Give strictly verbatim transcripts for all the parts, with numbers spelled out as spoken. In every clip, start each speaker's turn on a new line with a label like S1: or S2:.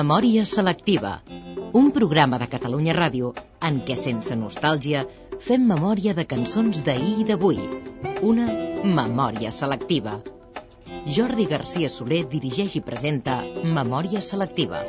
S1: Memòria selectiva, un programa de Catalunya Ràdio en què, sense nostàlgia, fem memòria de cançons d'ahir i d'avui. Una memòria selectiva. Jordi García Soler dirigeix i presenta Memòria selectiva.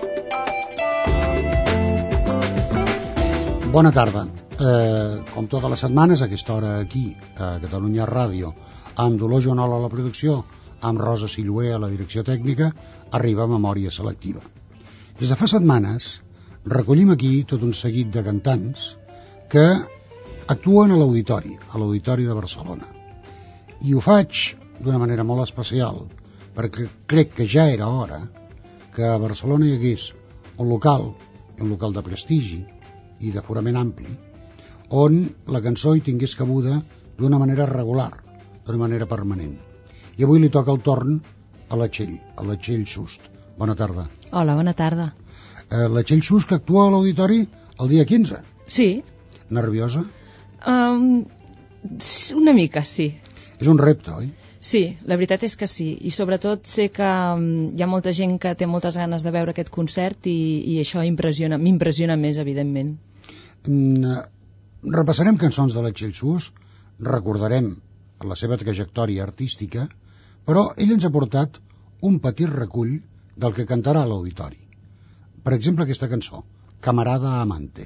S2: Bona tarda. Eh, com totes les setmanes, a aquesta hora aquí, a Catalunya Ràdio, amb Dolors Joanola a la producció, amb Rosa Silué a la direcció tècnica, arriba Memòria selectiva. Des de fa setmanes recollim aquí tot un seguit de cantants que actuen a l'auditori, a l'Auditori de Barcelona. I ho faig d'una manera molt especial, perquè crec que ja era hora que a Barcelona hi hagués un local, un local de prestigi i d'aforament ampli, on la cançó hi tingués cabuda d'una manera regular, d'una manera permanent. I avui li toca el torn a la Txell, a la Txell Sust. Bona tarda.
S3: Hola, bona tarda.
S2: Eh, la Txell Sust, que actua a l'Auditori el dia quinze.
S3: Sí.
S2: Nerviosa?
S3: Um, una mica, sí.
S2: És un repte, oi?
S3: Sí, la veritat és que sí. I sobretot sé que um, hi ha molta gent que té moltes ganes de veure aquest concert i, i això impressiona, m'impressiona més, evidentment.
S2: Mm, repassarem cançons de la Txell Sust, recordarem la seva trajectòria artística, però ell ens ha portat un petit recull del que cantarà a l'auditori. Per exemple, aquesta cançó, Camarada Amante.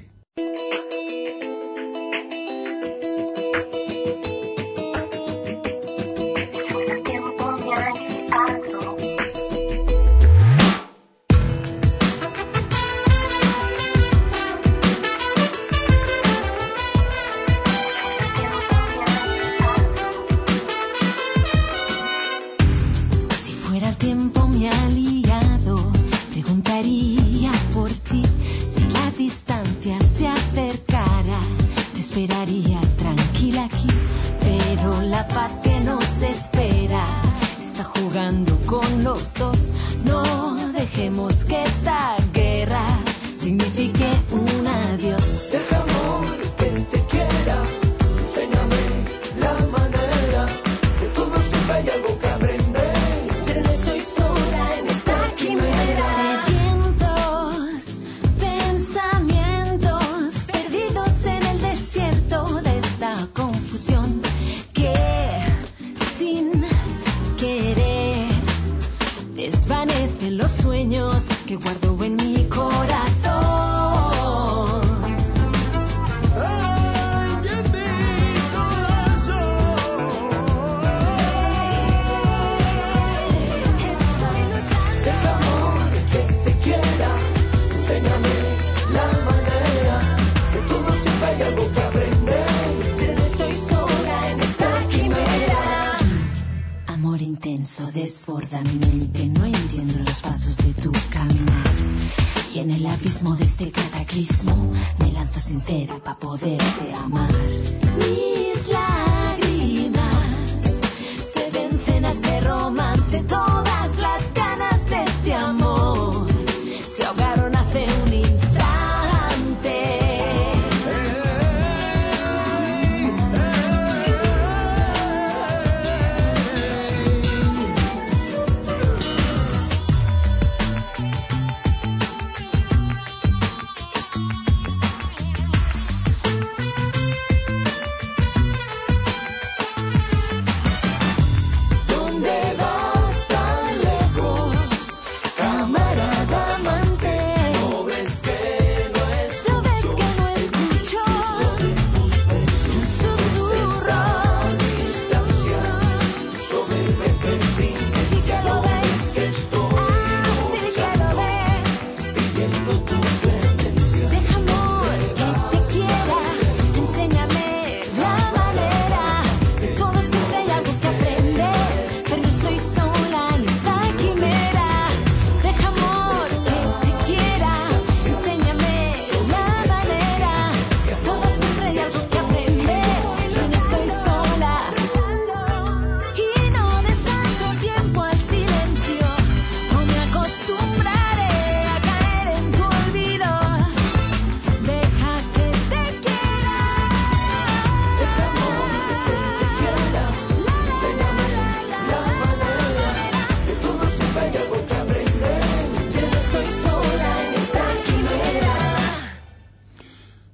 S4: Desborda mi mente, no entiendo los pasos de tu caminar. Y en el abismo de este cataclismo me lanzo sincera pa' poderte amar. Mis lágrimas se ven cenas de romance, todas las ganas de este amor se ahogaron hace un instante.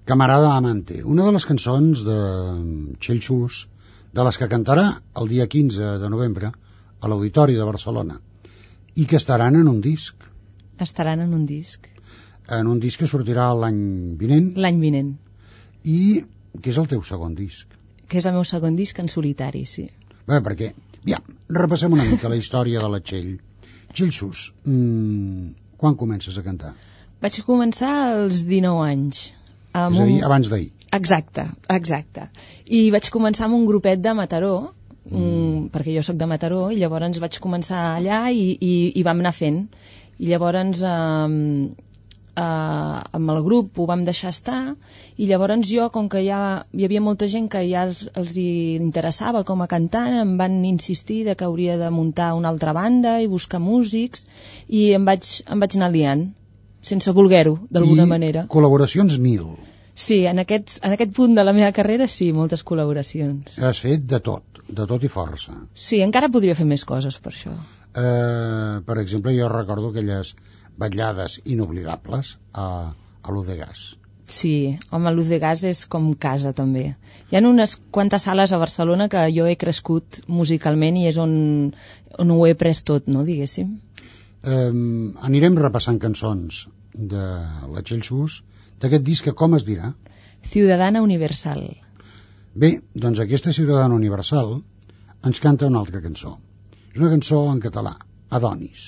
S2: Camarada Amante, una de les cançons de Txell Xus, de les que cantarà el dia quinze de novembre a l'Auditori de Barcelona i que estaran en un disc.
S3: Estaran en un disc.
S2: En un disc que sortirà l'any vinent.
S3: L'any vinent.
S2: I que és el teu segon disc.
S3: Que és el meu segon disc en solitari, sí.
S2: Bé, perquè, ja, repassem una mica la història de la Txell. Txell Xus, mmm, quan comences a cantar?
S3: Vaig començar als dinou anys.
S2: És a dir, abans d'ahir.
S3: Exacte, exacte. I vaig començar amb un grupet de Mataró, mm. perquè jo sóc de Mataró, i llavors vaig començar allà i, i, i vam anar fent. I llavors eh, eh, amb el grup ho vam deixar estar, i llavors jo, com que ja hi havia molta gent que ja els, els interessava com a cantant, em van insistir de que hauria de muntar una altra banda i buscar músics, i em vaig, em vaig anar liant, sense voler-ho, d'alguna manera.
S2: I col·laboracions mil.
S3: Sí, en aquest, en aquest punt de la meva carrera sí, moltes col·laboracions.
S2: Has fet de tot, de tot i força.
S3: Sí, encara podria fer més coses per això.
S2: Eh, per exemple, jo recordo aquelles vetllades inoblidables a, a l'U de Gas.
S3: Sí, home, l'U de Gas és com casa també. Hi ha unes quantes sales a Barcelona que jo he crescut musicalment i és on, on ho he pres tot, no, diguéssim.
S2: Eh, anirem repassant cançons de la Txell Xus, d'aquest disc que com es dirà?
S3: Ciudadana Universal.
S2: Bé, doncs aquesta Ciudadana Universal ens canta una altra cançó. És una cançó en català, Adonis.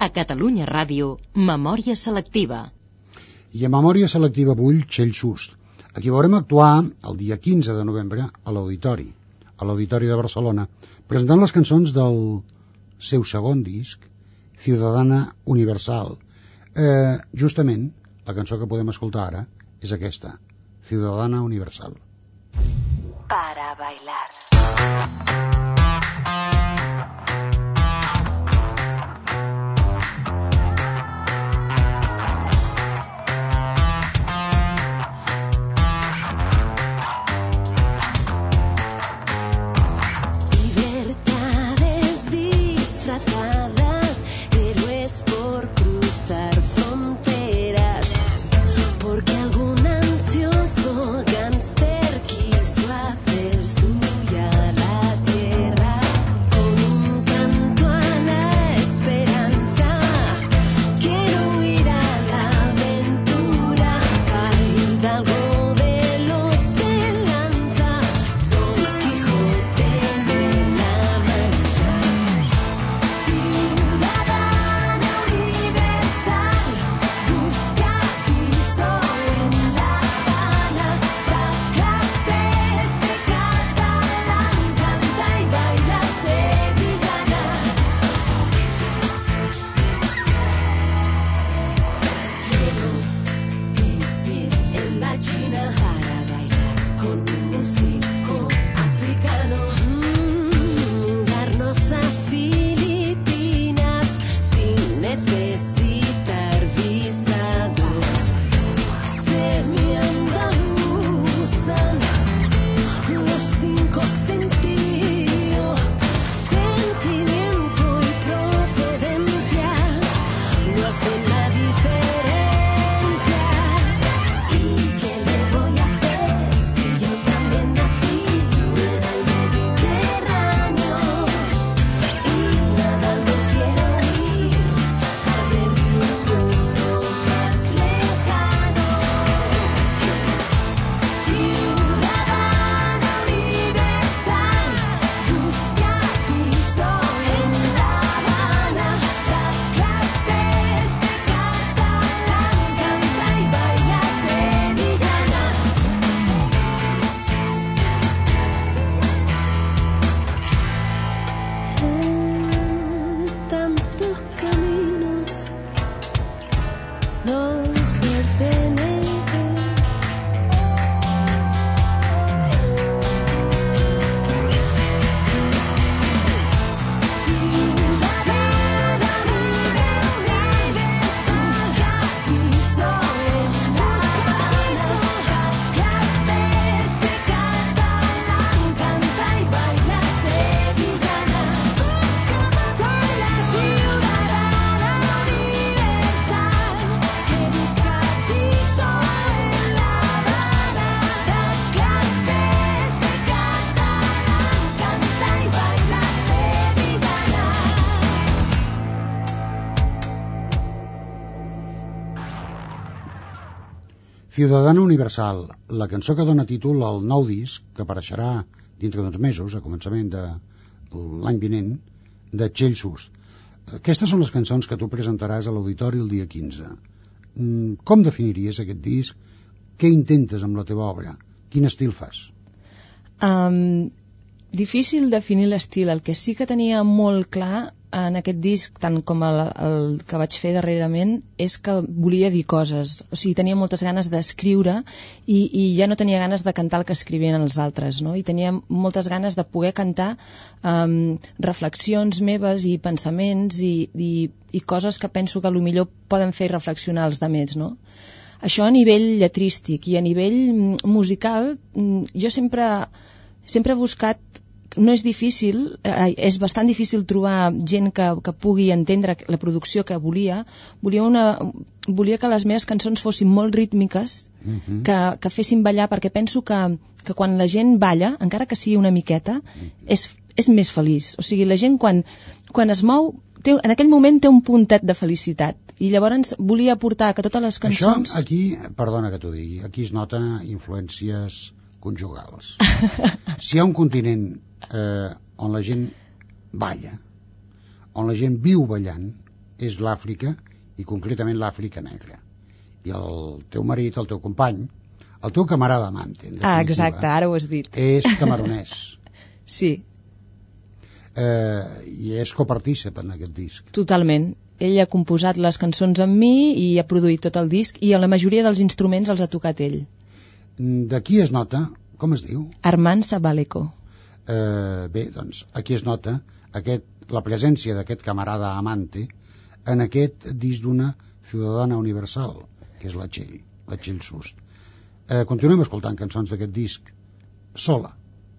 S1: A Catalunya Ràdio, Memòria Selectiva.
S2: I a Memòria Selectiva vull Txell Sust. Aquí veurem actuar el dia quinze de novembre a l'Auditori, a l'Auditori de Barcelona, presentant les cançons del seu segon disc, Ciudadana Universal. Eh, justament, la cançó que podem escoltar ara és aquesta, Ciudadana Universal.
S4: Para bailar.
S2: Ciudadana Universal, la cançó que dona títol al nou disc que apareixerà dintre d'uns mesos, a començament de l'any vinent, de Txell Sust. Aquestes són les cançons que tu presentaràs a l'Auditori el dia quinze. Com definiries aquest disc? Què intentes amb la teva obra? Quin estil fas?
S3: Um, difícil definir l'estil. El que sí que tenia molt clar en aquest disc, tant com el, el que vaig fer darrerament, és que volia dir coses. O sigui, tenia moltes ganes d'escriure i, i ja no tenia ganes de cantar el que escrivien els altres, no? I tenia moltes ganes de poder cantar um, reflexions meves i pensaments i, i, i coses que penso que potser poden fer reflexionar els altres, no? Això a nivell lletrístic, i a nivell musical jo sempre, sempre he buscat, no és difícil, eh, és bastant difícil trobar gent que, que pugui entendre la producció que volia. Volia, una, volia que les meves cançons fossin molt rítmiques, uh-huh. que, que fessin ballar, perquè penso que, que quan la gent balla, encara que sigui una miqueta, uh-huh. és, és més feliç. O sigui, la gent quan, quan es mou, té, en aquell moment té un puntet de felicitat. I llavors volia aportar que totes les cançons...
S2: Això aquí, perdona que t'ho digui, aquí es nota influències conjugals. Si hi ha un continent eh, on la gent balla, on la gent viu ballant, és l'Àfrica, i concretament l'Àfrica negra. I el teu marit, el teu company, el teu camarada amante, en definitiva,
S3: Ah, exacte, ara ho has dit.
S2: és camerunès.
S3: Sí,
S2: Eh, I és copartícip en aquest disc.
S3: totalment. Ell ha composat les cançons amb mi i ha produït tot el disc i a la majoria dels instruments els ha tocat ell.
S2: D'aquí es nota, com es diu?
S3: Armand Sabaleco.
S2: Eh, bé, doncs, aquí es nota aquest, la presència d'aquest camarada amante en aquest disc d'una ciutadana universal, que és la Txell, la Txell Sust. Eh, continuem escoltant cançons d'aquest disc, sola.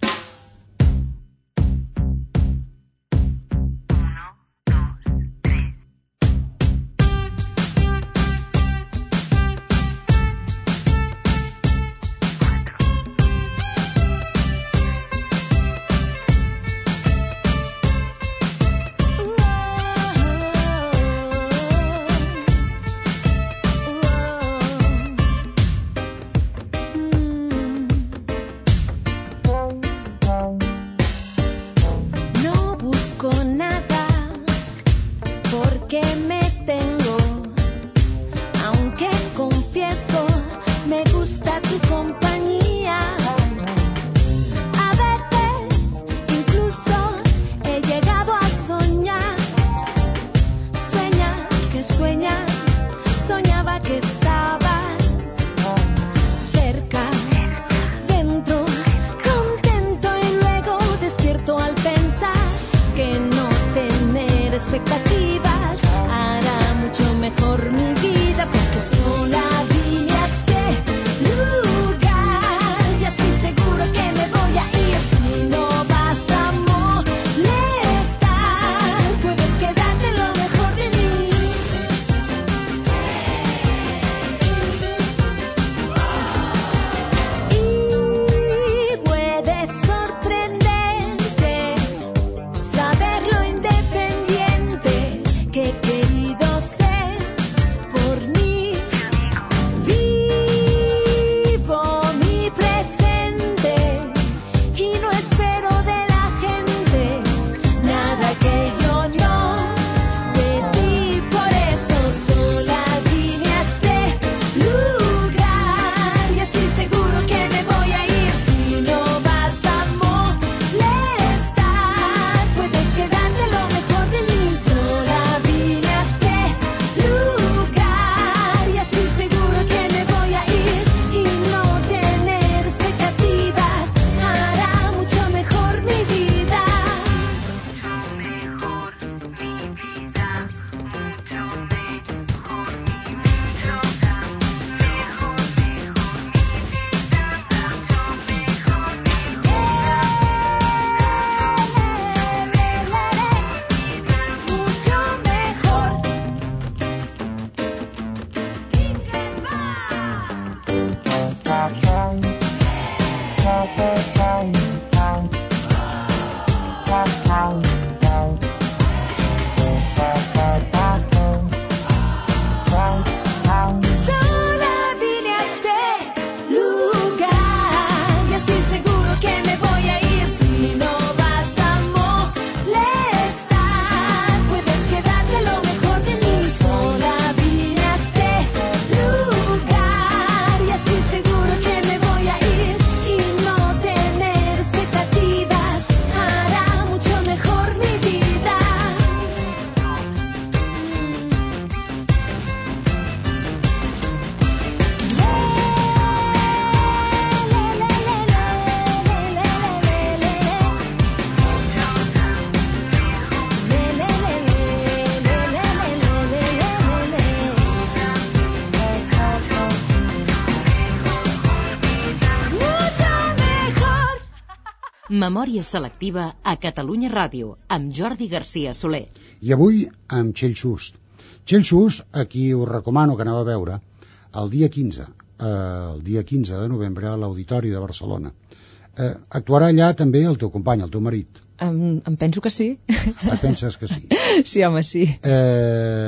S1: Memòria selectiva a Catalunya Ràdio, amb Jordi Garcia Soler.
S2: I avui amb Txell Sust. Txell Sust, a qui us recomano que aneu a veure el dia quinze, eh, el dia quinze de novembre a l'Auditori de Barcelona. Eh, actuarà allà també el teu company, el teu marit.
S3: Em, em penso que sí.
S2: Et penses que sí?
S3: Sí, home, sí.
S2: Eh,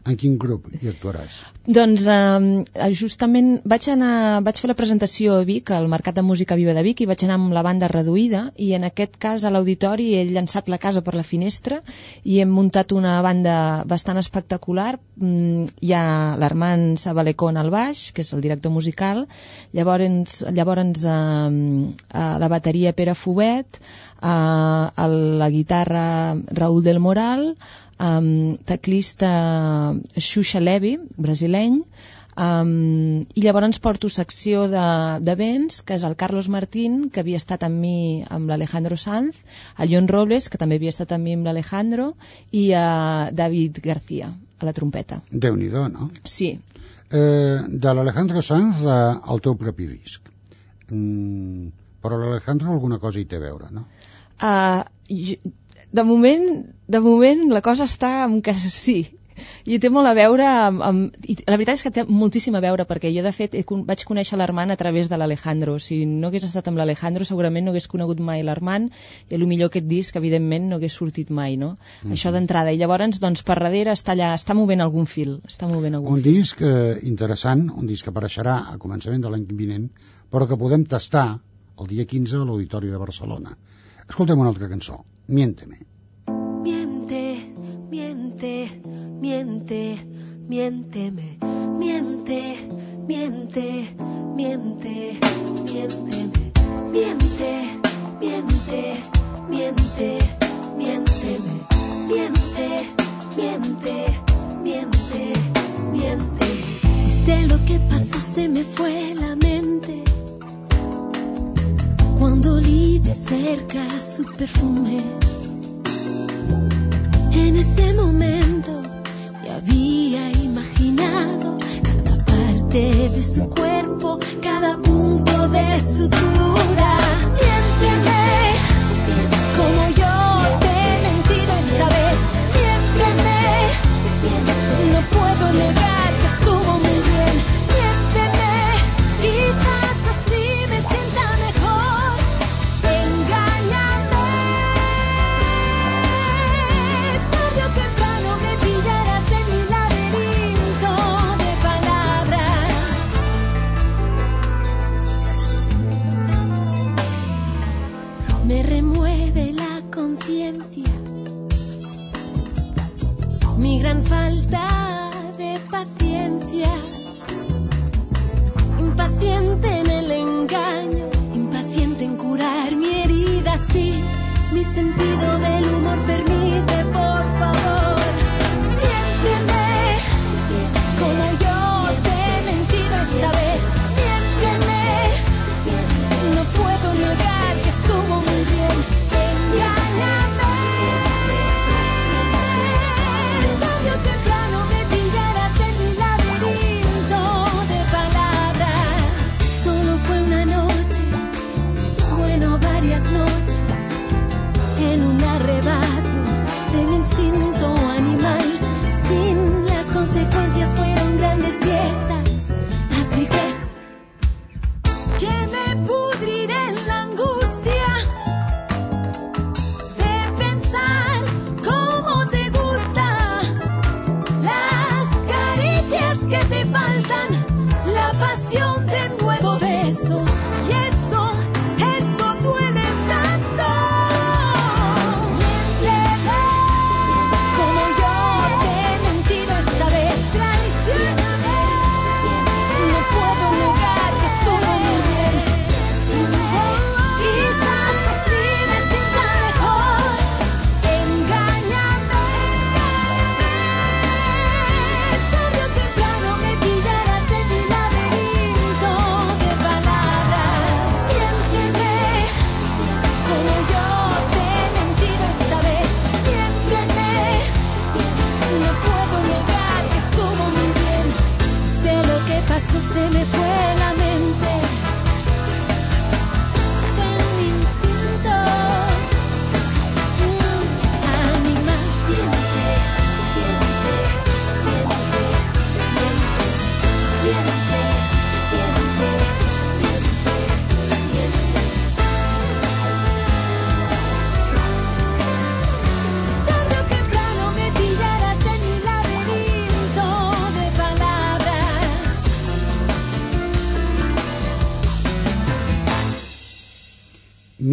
S2: En quin grup hi actuaràs?
S3: Doncs eh, justament vaig anar, vaig fer la presentació a Vic, al Mercat de Música Viva de Vic, i vaig anar amb la banda reduïda, i en aquest cas a l'auditori he llançat la casa per la finestra i hem muntat una banda bastant espectacular. Hi ha l'Armand Sabalecón al baix, que és el director musical, llavors, llavors eh, a la bateria Pere Fubet, eh, a la guitarra Raúl del Moral, Um, teclista Xuxa Levi, brasileny, um, i llavors porto secció de, de vents, que és el Carlos Martín, que havia estat amb mi amb l'Alejandro Sanz, el Jon Robles, que també havia estat amb mi amb l'Alejandro, i uh, David García, a la trompeta.
S2: Déu-n'hi-do, no?
S3: Sí.
S2: Eh, de l'Alejandro Sanz eh, al teu propi disc. Mm, però l'Alejandro alguna cosa hi té a veure, no?
S3: Uh, jo, de moment, de moment la cosa està amb que sí, i té molt a veure amb, amb, i la veritat és que té moltíssim a veure, perquè jo de fet he, vaig conèixer l'Armand a través de l'Alejandro. Si no hagués estat amb l'Alejandro segurament no hagués conegut mai l'Armand, i potser aquest disc evidentment no hagués sortit mai, no? Mm-hmm. Això d'entrada, i llavors doncs per darrere està allà, està movent algun fil, està movent algun
S2: un
S3: fil.
S2: disc eh, interessant, un disc que apareixerà a començament de l'any vinent, però que podem tastar el dia quinze a l'Auditori de Barcelona. Escoltem una altra cançó, Miénteme.
S4: Miente, miente, miente, miénteme, miente, miente, miente, miénteme, miente, miente, miente, miénteme, miente, miente, miente, miente. Si sé lo que pasó se me fue la mente cuando olí de cerca su perfume. En ese momento ya había imaginado cada parte de su cuerpo, cada punto de sutura. Miénteme, como yo te he mentido esta vez. Miénteme, no puedo negar que estuvo muy bien. Miénteme, quizás así me sienta mejor. Engáñame. Tarde o temprano me pillarás en mi laberinto de palabras. Me remueve la conciencia mi gran falta de paciencia, impaciente en el engaño, impaciente en curar mi herida, sí, mi sentido del humor permite, por favor, miénteme, como yo te he mentido esta vez, miénteme, no puedo negar que estuvo muy bien, engáñame. Tarde o temprano me pillarás en mi laberinto de palabras. Son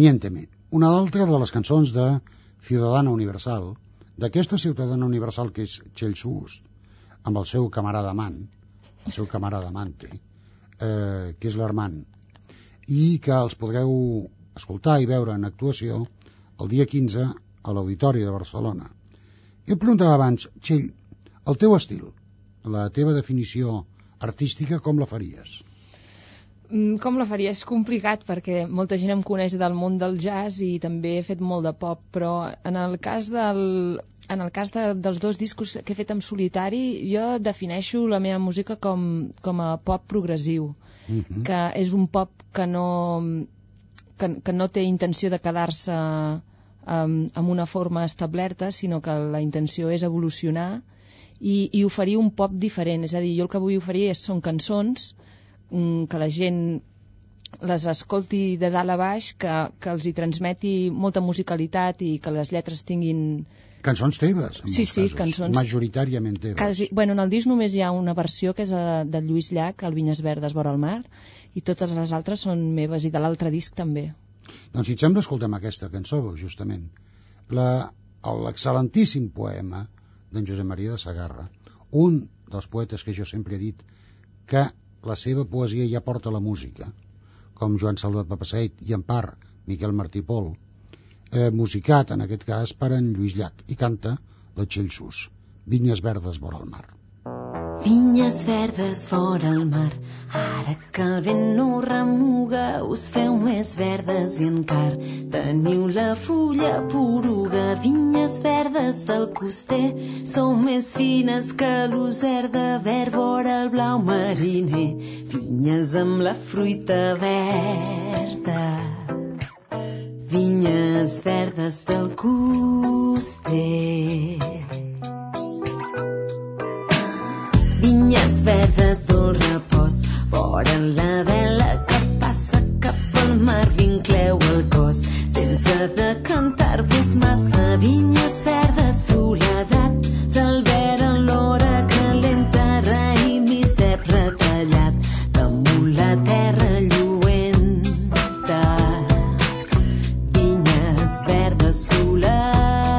S2: Miénteme, una altra de les cançons de Ciudadana Universal, d'aquesta ciutadana universal que és Txell Sust, amb el seu camarada amant, el seu camarada amante, eh, que és l'Armand, i que els podreu escoltar i veure en actuació el dia quinze a l'Auditori de Barcelona. Jo et preguntava abans, Txell, el teu estil, la teva definició artística, com la faries?
S3: Com la faria? És complicat perquè molta gent em coneix del món del jazz i també he fet molt de pop, però en el cas del, en el cas de, dels dos discos que he fet en solitari, jo defineixo la meva música com, com a pop progressiu, uh-huh. que és un pop que no, que, que no té intenció de quedar-se um, amb una forma establerta, sinó que la intenció és evolucionar i, i oferir un pop diferent. És a dir, jo el que vull oferir és, són cançons que la gent les escolti de dalt a baix, que, que els hi transmeti molta musicalitat i que les lletres tinguin...
S2: Cançons teves, en
S3: sí,
S2: molts
S3: sí,
S2: casos,
S3: cançons...
S2: majoritàriament teves.
S3: Quasi... Bueno, en el disc només hi ha una versió que és a, de Lluís Llach, el Vinyes Verdes vora el mar, i totes les altres són meves, i de l'altre disc també.
S2: Doncs si et sembla, escoltem aquesta cançó, justament. L'excel·lentíssim poema d'en Josep Maria de Sagarra, un dels poetes que jo sempre he dit que la seva poesia ja porta la música, com Joan Salvat Papasseit i en part Miquel Martí Pol, eh, musicat en aquest cas per en Lluís Llach, i canta la Txell Sust, Vinyes verdes vora el mar.
S4: Vinyes verdes vora el mar, ara que el vent no remuga, us feu més verdes i encara teniu la fulla poruga. Vinyes verdes del coster, sou més fines que l'user de verd vora el blau mariner. Vinyes amb la fruita verda, vinyes verdes del coster. Vinyes verdes del repòs, vora la vela que passa cap al mar, vincleu el cos, sense decantar-vos massa. Vinyes verdes, soledat, del verd en l'hora calenta, raïm i cep retallat, damunt la terra lluenta. Vinyes verdes, soledat.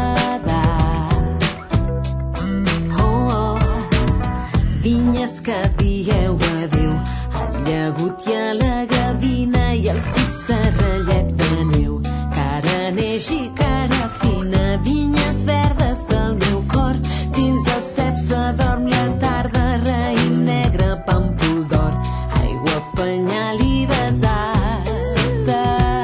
S4: Vinyes que dieu adeu al llagut i a la gavina i al fissarrellet de neu, cara neix i cara fina. Vinyes verdes del meu cor, dins del cep s'adorm la tarda, raïm negre, pàmpol d'or, aigua, penyal i besada.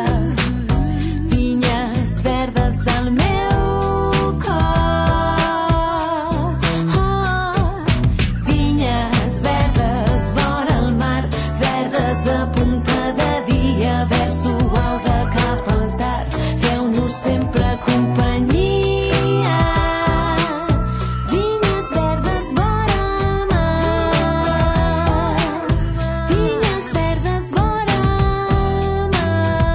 S4: Vinyes verdes del meu cor, oh, vinyes verdes vora el mar, verdes de punta de dia, verd suau de cap al tard, feu-nos sempre companyia. Vinyes verdes vora el mar, vinyes verdes vora el mar.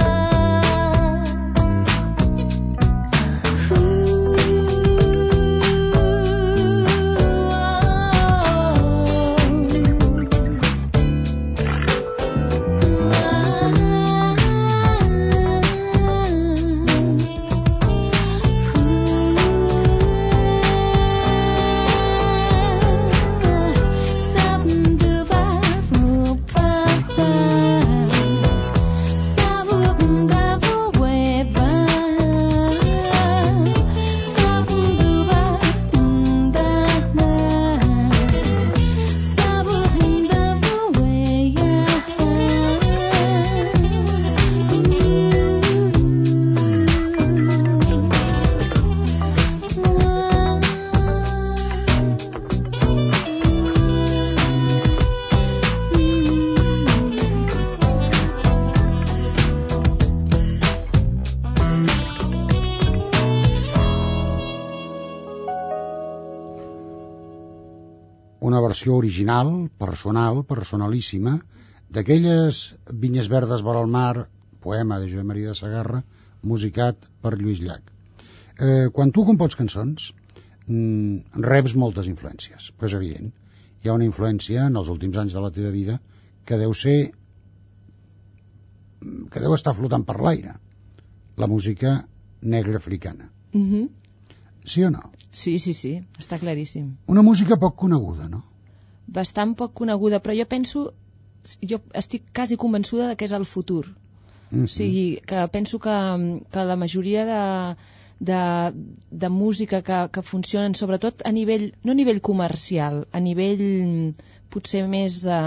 S2: Una versió original, personal, personalíssima, d'aquelles Vinyes verdes vora el mar, poema de Josep Maria de Sagarra, musicat per Lluís Llach. Eh, quan tu compots cançons, mm, reps moltes influències, però és evident. Hi ha una influència en els últims anys de la teva vida que deu ser... que deu estar flotant per l'aire. la música negra africana.
S3: Mm-hmm.
S2: Sí o no?
S3: Sí, sí, sí, està claríssim.
S2: Una música poc coneguda, no?
S3: Bastant poc coneguda, però jo penso, jo estic quasi convençuda de que és el futur. Mm-hmm. O sigui, que penso que, que la majoria de, de, de música que, que funcionen, sobretot a nivell, no a nivell comercial, a nivell potser més de,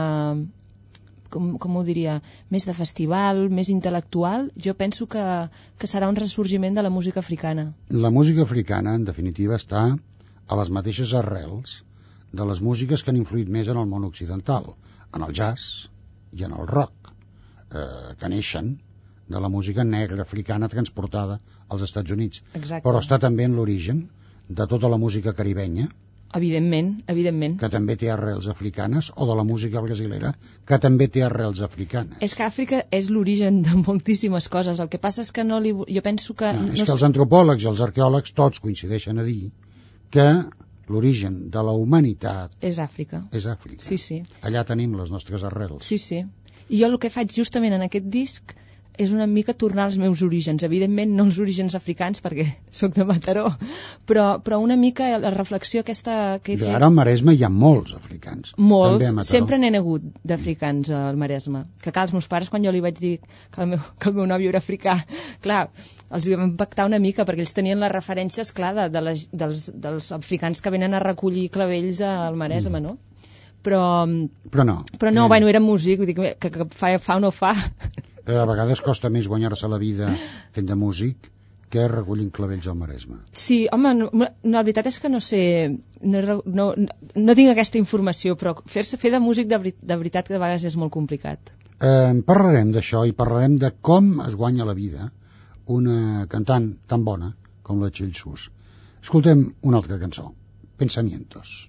S3: com, com ho diria, més de festival, més intel·lectual, jo penso que, que serà un ressorgiment de la música africana.
S2: La música africana, en definitiva, està a les mateixes arrels de les músiques que han influït més en el món occidental, en el jazz i en el rock, eh, que neixen de la música negra africana transportada als Estats Units.
S3: Exacte.
S2: Però està també en l'origen de tota la música caribenya,
S3: Evidentment, evidentment.
S2: que també té arrels africanes, o de la música brasilera, que també té arrels africanes.
S3: És que Àfrica és l'origen de moltíssimes coses. El que passa és que no li... jo penso que...
S2: No, és
S3: no
S2: que els antropòlegs i els arqueòlegs tots coincideixen a dir que l'origen de la humanitat
S3: és Àfrica.
S2: és Àfrica.
S3: Sí, sí.
S2: Allà tenim les nostres arrels.
S3: Sí, sí. I jo el que faig justament en aquest disc és una mica tornar als meus orígens. Evidentment no els orígens africans, perquè sóc de Mataró, però, però una mica la reflexió aquesta que he fet...
S2: Ara al Maresme hi ha molts africans.
S3: Molts,
S2: També a Mataró.
S3: sempre n'he hagut d'africans al Maresme. Que clar, els meus pares, quan jo li vaig dir que el meu, que el meu nòvio era africà, clar, els hi vam impactar una mica, perquè ells tenien les referències, clar, de, de les, dels, dels africans que venen a recollir clavells al Maresme, no? Però,
S2: Però no.
S3: però no,
S2: Eh,
S3: bueno, era músic, vull dir que, que, que fa, fa o no fa.
S2: A vegades costa més guanyar-se la vida fent de músic que recollint clavells al Maresme.
S3: Sí, home, no, no, la veritat és que no sé, no, no, no tinc aquesta informació, però fer-se fer de músic de, veri- de veritat que de vegades és molt complicat.
S2: Eh, parlarem d'això i parlarem de com es guanya la vida una cantant tan bona com la Txell Sus. Escoltem una altra cançó, Pensamientos.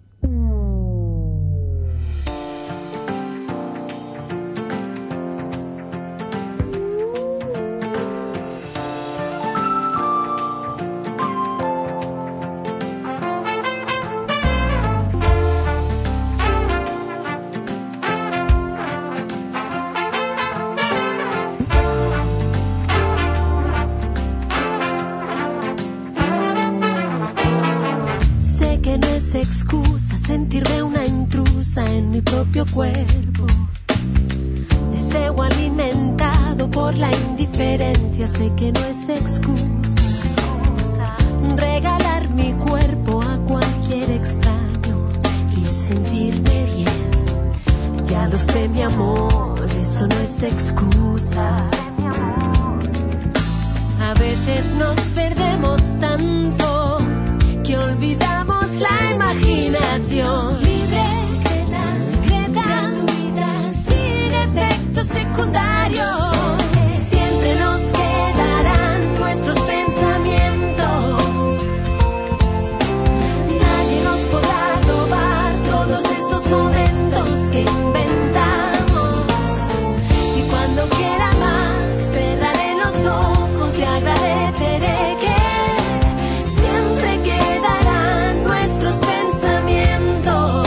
S4: Sé que no es excusa sentirme una intrusa en mi propio cuerpo. Deseo alimentado por la indiferencia. Sé que no es excusa regalar mi cuerpo a cualquier extraño y sentirme bien. Ya lo sé, mi amor, eso no es excusa. A veces nos perdemos tanto que olvidamos la imaginación. Libre, secreta, secreta, gratuita, sin efectos secundarios. Siempre nos quedarán nuestros pensamientos. Nadie nos podrá robar todos esos momentos que inventamos. Y cuando quiera más, cerraré los ojos y agradeceré que siempre quedarán nuestros pensamientos.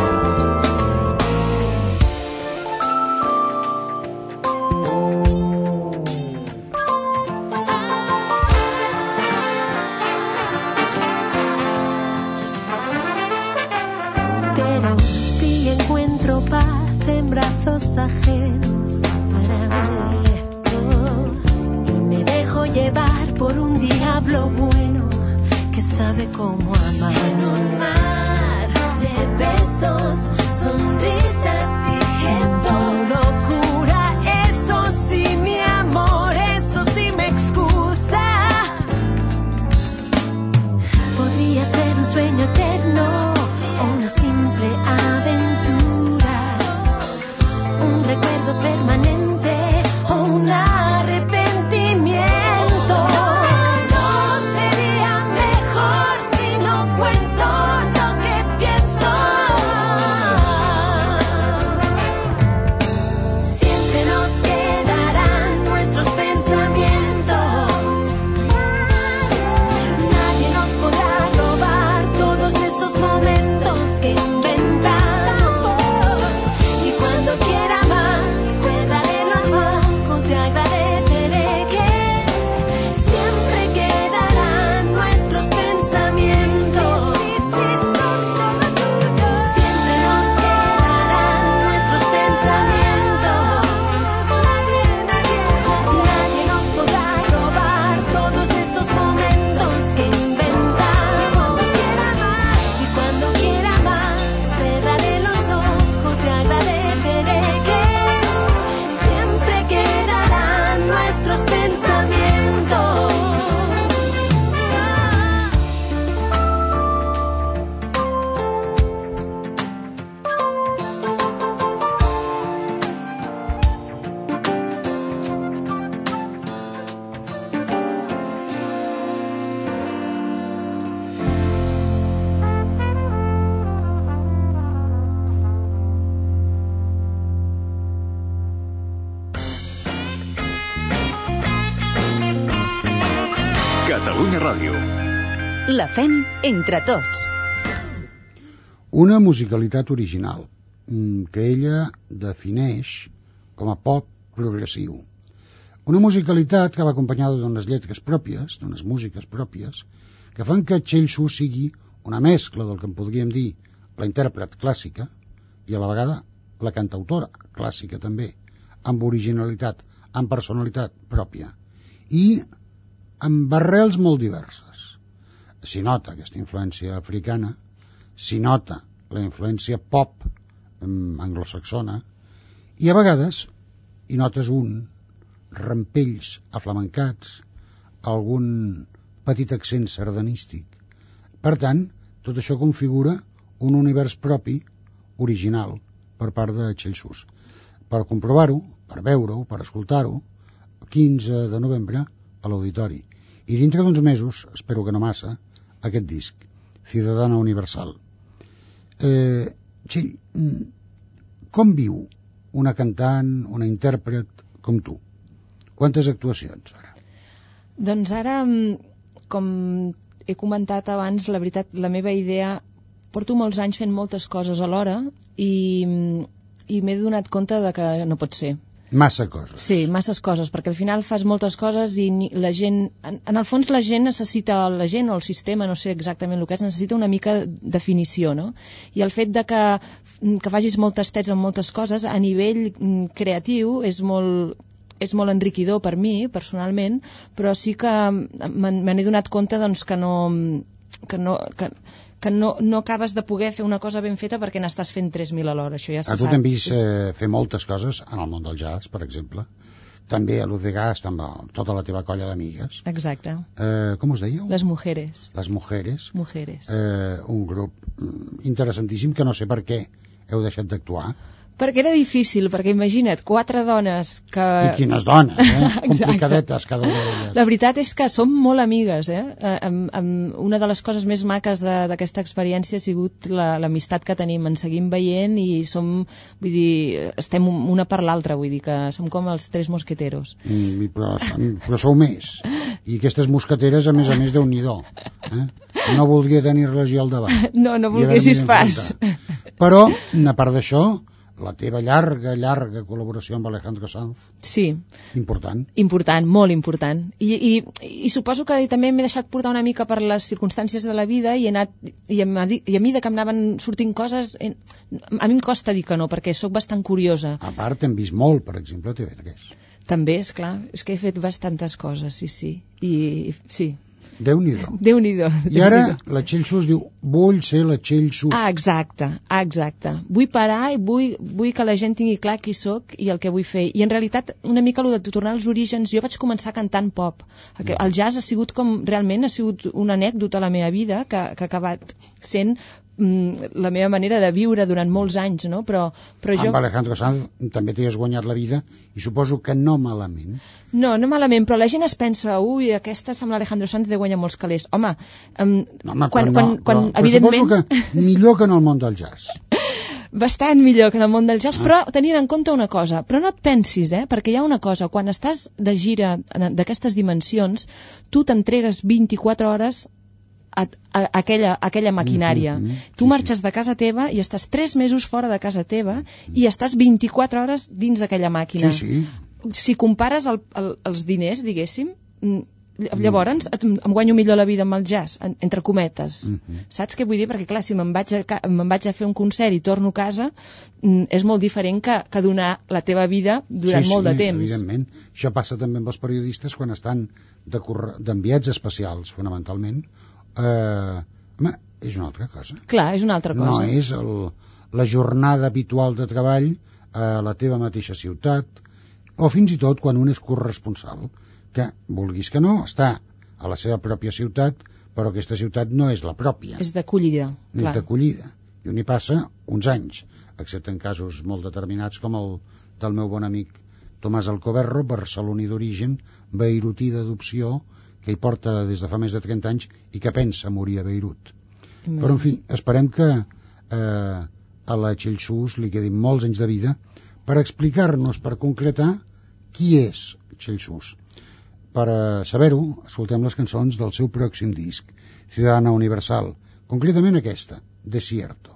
S4: Pero si encuentro paz en brazos ajenos para mí, oh, y me dejo llevar por un diablo bueno que sabe cómo amar. En un mar de besos, sonrisas y gestos, locura, eso sí, mi amor, eso sí me excusa. Podría ser un sueño eterno o una simple aventura, un recuerdo permanente o un arrepentimiento. No sería mejor si no cuento lo que pienso. Siempre nos quedarán nuestros pensamientos. Nadie nos podrá robar todos esos momentos que inventamos.
S5: Ràdio.
S6: La fem entre tots.
S2: Una musicalitat original que ella defineix com a pop progressiu. Una musicalitat que va acompanyada d'unes lletres pròpies, d'unes músiques pròpies, que fan que Txell Su sigui una mescla del que en podríem dir la intèrpret clàssica i a la vegada la cantautora clàssica també, amb originalitat, amb personalitat pròpia i amb arrels molt diverses. S'hi nota aquesta influència africana, s'hi nota la influència pop anglosaxona i a vegades hi notes un rampells aflamencats, algun petit accent sardanístic. Per tant, tot això configura un univers propi, original, per part de Txell Su. Per comprovar-ho, per veure-ho, per escoltar-ho, quinze de novembre a l'Auditori. I dintre d'uns mesos, espero que no massa, aquest disc, Ciudadana Universal. Eh, Txell, com viu una cantant, una intèrpret com tu? Quantes actuacions ara?
S3: Doncs ara, com he comentat abans, la veritat, la meva idea, porto molts anys fent moltes coses alhora i, i m'he donat compte de que no pot ser.
S2: Massa coses.
S3: Sí, masses coses, perquè al final fas moltes coses i la gent, en, en el fons la gent necessita, la gent o el sistema, no sé exactament el que és, necessita una mica de definició, no? I el fet de que, que facis moltes tets en moltes coses, a nivell creatiu, és molt... és molt enriquidor per mi, personalment, però sí que me n'he donat compte doncs, que no que, no, que, que no, no acabes de poder fer una cosa ben feta perquè n'estàs fent tres mil a l'hora, això ja se
S2: sap. A tu t'hem vist eh, fer moltes coses en el món del jazz, per exemple. També a l'Uz de Gas, amb tota la teva colla d'amigues.
S3: Exacte.
S2: Eh, com us dèieu?
S3: Les Mujeres.
S2: Les Mujeres.
S3: Mujeres.
S2: Eh, un grup interessantíssim que no sé per què heu deixat d'actuar.
S3: Perquè era difícil, perquè imagina't, quatre dones que...
S2: I quines dones, eh? Complicadetes cada una d'elles.
S3: La veritat és que som molt amigues, eh? Amb, amb una de les coses més maques d'aquesta experiència ha sigut l'amistat la, que tenim, ens seguim veient i som, vull dir, estem una per l'altra, vull dir que som com els tres mosqueteros.
S2: Mm, però, però sou més. I aquestes mosqueteres, a més a més, Déu-n'hi-do. Eh? No voldria tenir-les jo al davant.
S3: No, no volguessis pas.
S2: Però, a part d'això, la teva llarga, llarga col·laboració amb Alejandro Sanz.
S3: Sí.
S2: Important.
S3: Important, molt important. I, i, i suposo que també m'he deixat portar una mica per les circumstàncies de la vida i he anat, i a, i a mida que m'anaven sortint coses, he, a mi em costa dir que no, perquè sóc bastant curiosa.
S2: A part, hem vist molt, per exemple, a T V tres.
S3: També, és clar, és que he fet bastantes coses, sí, sí. I, sí.
S2: Déu-n'hi-do.
S3: Déu-n'hi-do.
S2: I ara la Txell Su es diu, vull ser la Txell Su.
S3: Ah, exacte, exacte. Vull parar i vull, vull que la gent tingui clar qui sóc i el que vull fer. I en realitat, una mica el de tornar als orígens, jo vaig començar cantant pop. El jazz ha sigut com, realment, ha sigut una anècdota a la meva vida que, que ha acabat sent la meva manera de viure durant molts anys, no? Però, però jo...
S2: Amb Alejandro Sanz també t'hi has guanyat la vida i suposo que no malament.
S3: No, no malament, però la gent es pensa, ui, aquesta amb l'Alejandro Sanz de guanyar molts calés. Home, um,
S2: no, home
S3: quan,
S2: no,
S3: quan, quan,
S2: però,
S3: evidentment...
S2: però suposo que millor que en el món del jazz.
S3: Bastant millor que en el món del jazz, ah. Però tenint en compte una cosa, però no et pensis, eh? Perquè hi ha una cosa, quan estàs de gira d'aquestes dimensions, tu t'entregues vint-i-quatre hores a, a, a aquella, a aquella maquinària. Mm -hmm. Tu marxes de casa teva i estàs tres mesos fora de casa teva i estàs vint-i-quatre hores dins d'aquella màquina.
S2: Sí, sí.
S3: Si compares el, el, els diners, diguéssim, llavors em guanyo millor la vida amb el jazz, entre cometes. Mm -hmm. Saps què vull dir? Perquè clar, si me'n vaig, me vaig a fer un concert i torno a casa, és molt diferent que, que donar la teva vida durant
S2: sí,
S3: molt
S2: sí,
S3: de temps.
S2: Evidentment. Això passa també amb els periodistes quan estan d'enviats especials, fonamentalment. Eh, home, és una altra cosa.
S3: Clar, és una altra cosa.
S2: No és el, la jornada habitual de treball a la teva mateixa ciutat, o fins i tot quan un és corresponsal, que, vulguis que no, està a la seva pròpia ciutat, però aquesta ciutat no és la pròpia.
S3: És d'acollida, clar.
S2: És d'acollida. I on hi passa uns anys, excepte en casos molt determinats com el del meu bon amic Tomàs Alcoberro, barceloní d'origen, beirutí d'adopció, que hi porta des de fa més de trenta anys i que pensa morir a Beirut. Mm. Però, en fi, esperem que eh, a la Txell Su li quedin molts anys de vida per explicar-nos, per concretar, qui és Txell Su. per saber-ho, escoltem les cançons del seu pròxim disc, Ciudadana Universal, concretament aquesta, Desierto.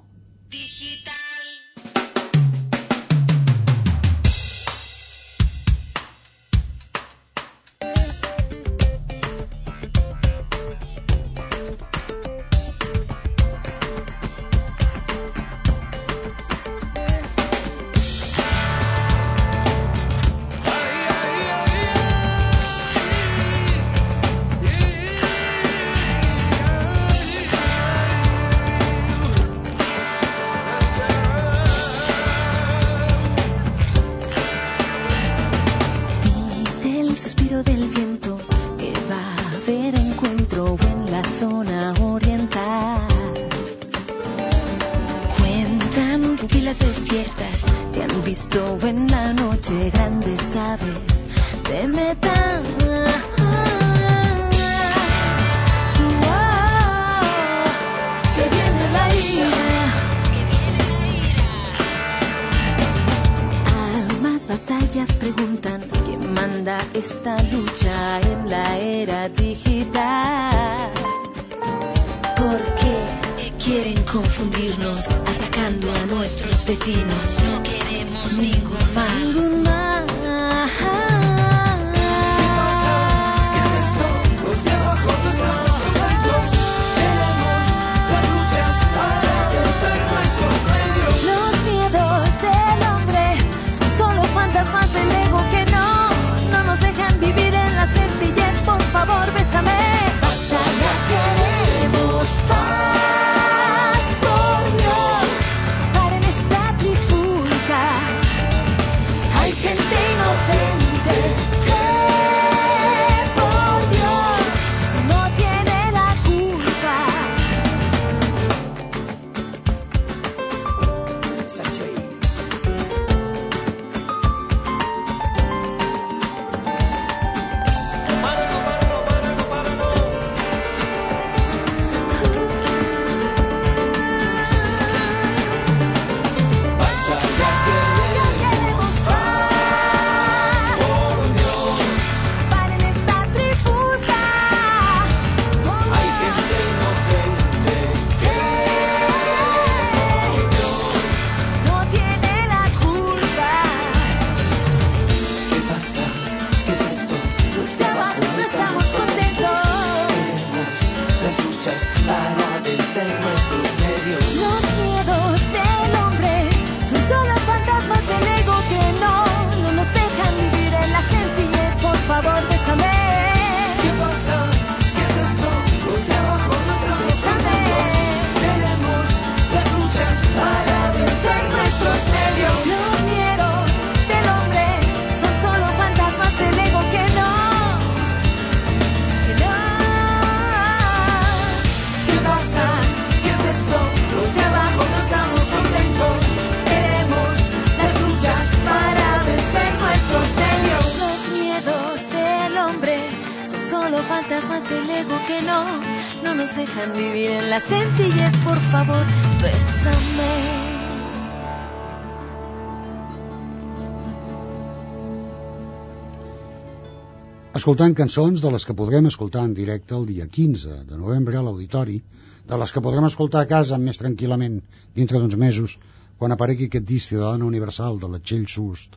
S2: Escoltant cançons de les que podrem escoltar en directe el dia quinze de novembre a l'Auditori, de les que podrem escoltar a casa més tranquil·lament dintre d'uns mesos quan aparegui aquest disc Ciudadana Universal de la Txell Sust,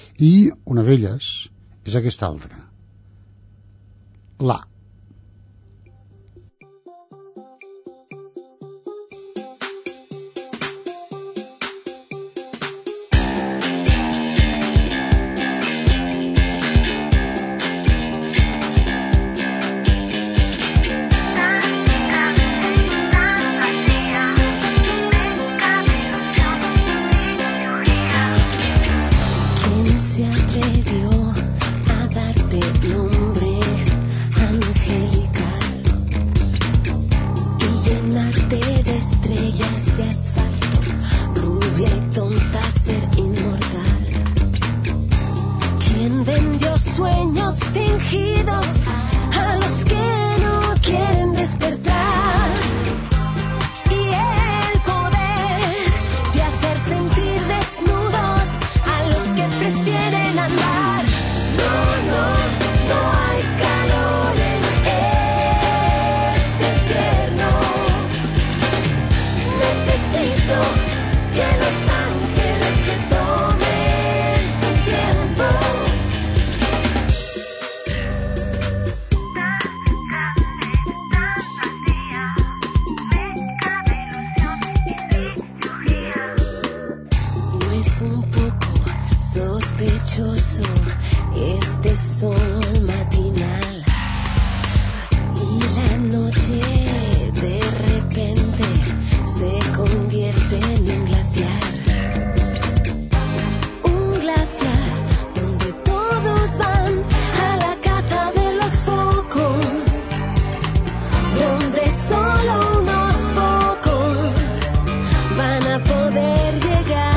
S2: i una d'elles és aquesta altra, La.
S4: Prefieren andar. No, no, no hay caso.
S5: dichoso este sol matinal y la noche de repente se convierte en un glaciar. Un glaciar donde todos van a la caza de los focos, donde solo unos pocos van a poder llegar.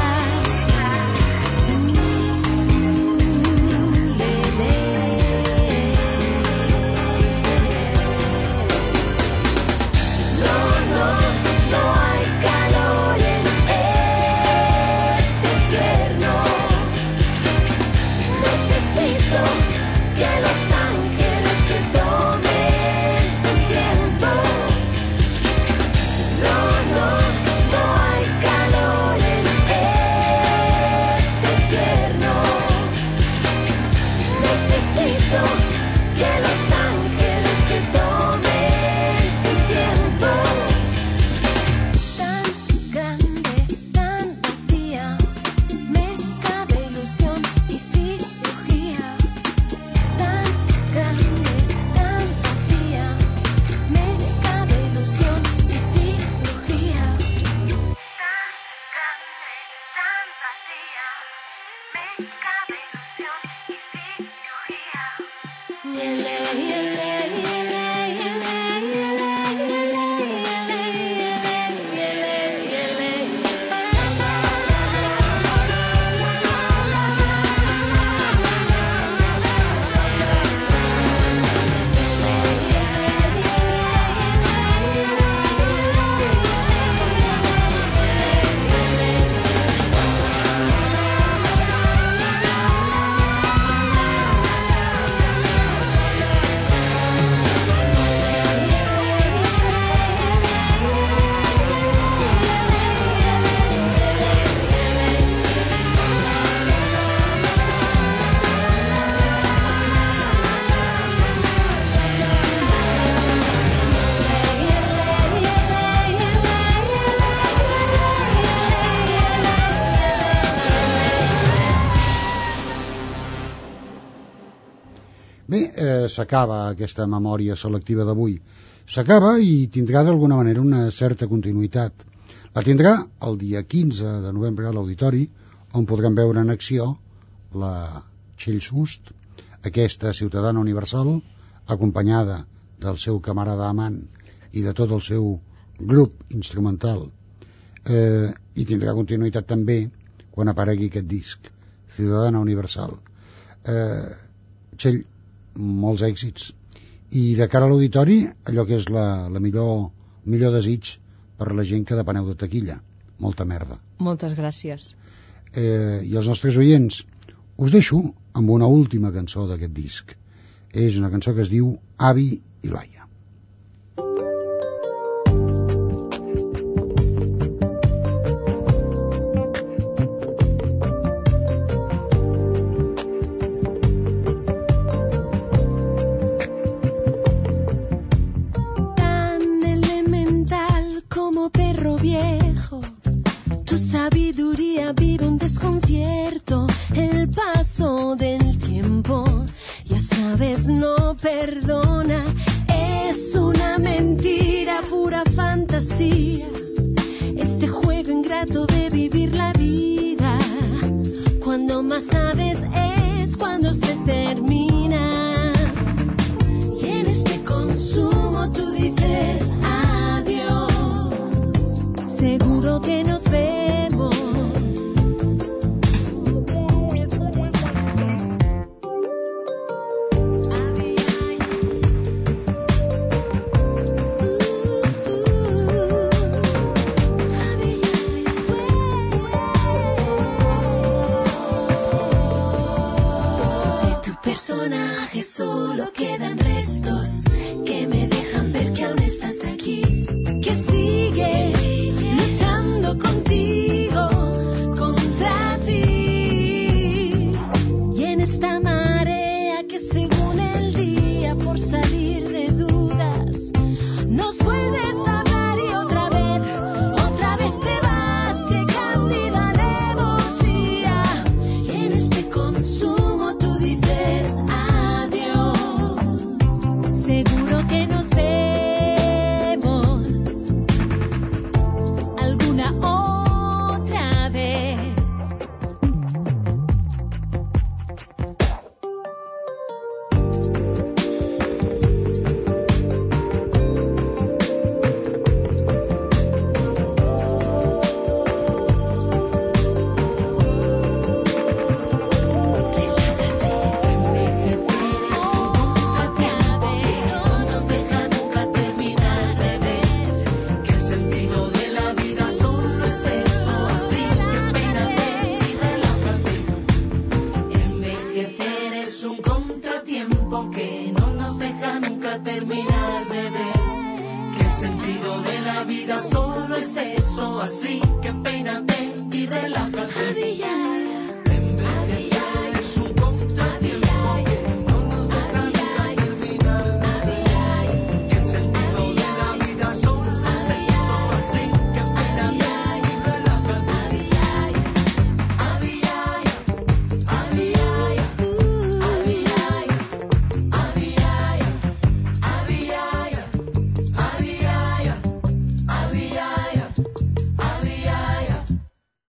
S2: Bé, eh, s'acaba aquesta memòria selectiva d'avui. S'acaba i tindrà d'alguna manera una certa continuïtat. La tindrà el dia quinze de novembre a l'Auditori, on podrem veure en acció la Txell Sust, aquesta ciutadana universal, acompanyada del seu camarada amant i de tot el seu grup instrumental. Eh, I tindrà continuïtat també quan aparegui aquest disc, Ciutadana Universal. Eh, Txell, molts èxits, i de cara a l'auditori allò que és la, la millor, millor desig per a la gent que depeneu de taquilla, molta merda.
S3: Moltes gràcies.
S2: Eh, i els nostres oients, us deixo amb una última cançó d'aquest disc. És una cançó que es diu Avi i Laia.
S5: Sabiduría vive un desconcierto, el paso del tiempo, ya sabes, no perdona, es una mentira, pura fantasía, este juego ingrato de vivir la vida, cuando más sabes es cuando se termina, y en este consumo tú dices adiós, seguro que nos vemos. Personaje solo quedan restos que me dejan ver que aún estás aquí, que sigues luchando contigo.
S7: todo es eso así.